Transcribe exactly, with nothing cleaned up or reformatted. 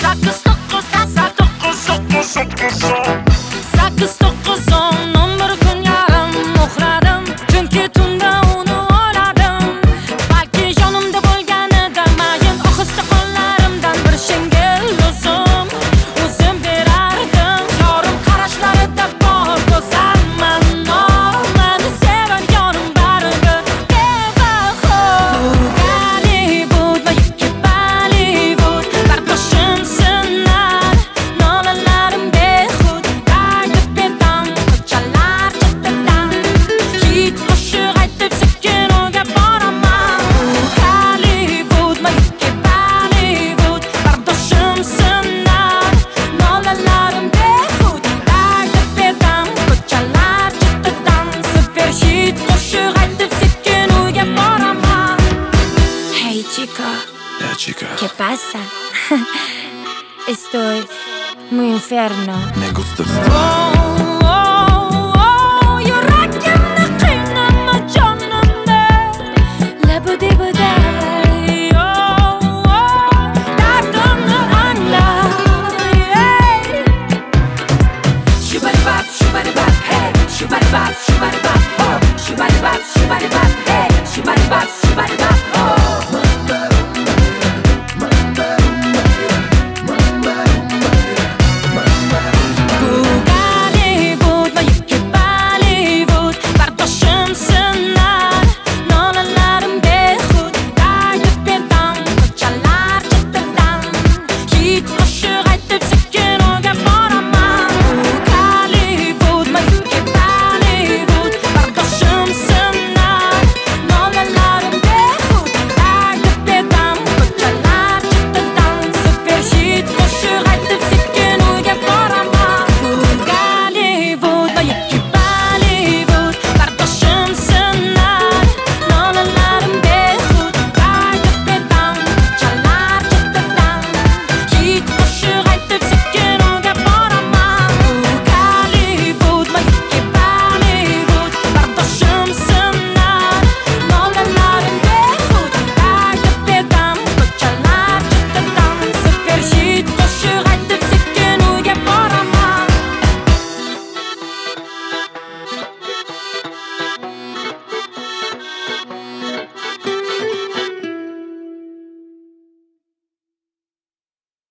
sakkiz to'qqiz to'qqiz to'qqiz to'qqiz sakkiz to'qqiz o'n o'n bir kun yarim uxladim, chunki tunda uni o'yladim. Balki yonimda bo'lganida mayin ohista qo'llarimdan bir shengil o'zim o'zim berardim. Yorim qarashlarida bor go'zalman, meni sevar yorim baribir bebaho. Gollivud va yoki Bollivud, bardoshim sinar, nolalarim behud. Daydi bedam, ko'chalar chetida, hit qo'shiq aytib sekin uyga boraman. Gollivud va yoki Bollivud, bardoshim sinar, nolalarim behud. Daydi bedam, ko'chalar chetida, super hit qo'shiq aytib sekin uyga boraman. Hey chico, Ya chica, ¿qué pasa? Estoy muy enfermo. me gustas. Oh,